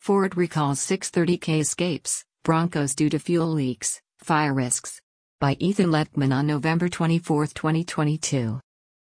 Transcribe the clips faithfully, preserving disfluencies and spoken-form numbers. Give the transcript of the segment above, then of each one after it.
Ford recalls six thirty K Escapes, Broncos due to fuel leaks, fire risks. By Ethan Lettman on November twenty-fourth, twenty twenty-two.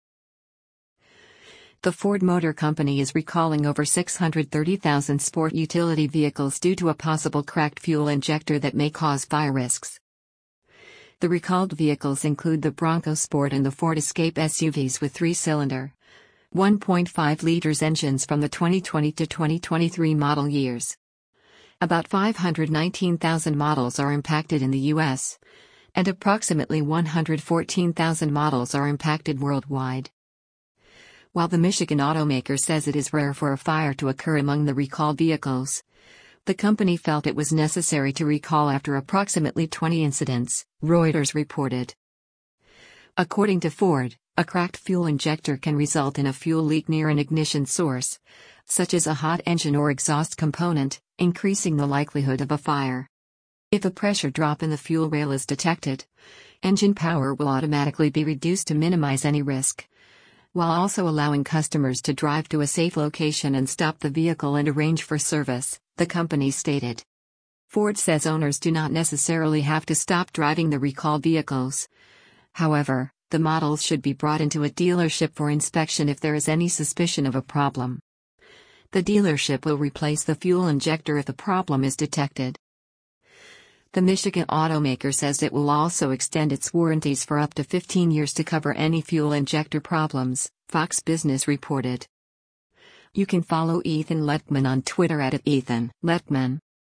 The Ford Motor Company is recalling over six hundred thirty thousand sport utility vehicles due to a possible cracked fuel injector that may cause fire risks. The recalled vehicles include the Bronco Sport and the Ford Escape S U Vs with three-cylinder, one point five liters engines from the twenty twenty to twenty twenty-three model years. About five hundred nineteen thousand models are impacted in the U S, and approximately one hundred fourteen thousand models are impacted worldwide. While the Michigan automaker says it is rare for a fire to occur among the recalled vehicles, the company felt it was necessary to recall after approximately twenty incidents, Reuters reported. According to Ford, a cracked fuel injector can result in a fuel leak near an ignition source, such as a hot engine or exhaust component, increasing the likelihood of a fire. If a pressure drop in the fuel rail is detected, engine power will automatically be reduced to minimize any risk, while also allowing customers to drive to a safe location and stop the vehicle and arrange for service, the company stated. Ford says owners do not necessarily have to stop driving the recalled vehicles. However, the models should be brought into a dealership for inspection if there is any suspicion of a problem. The dealership will replace the fuel injector if the problem is detected. The Michigan automaker says it will also extend its warranties for up to fifteen years to cover any fuel injector problems, Fox Business reported. You can follow Ethan Lettman on Twitter at Ethan Lettman.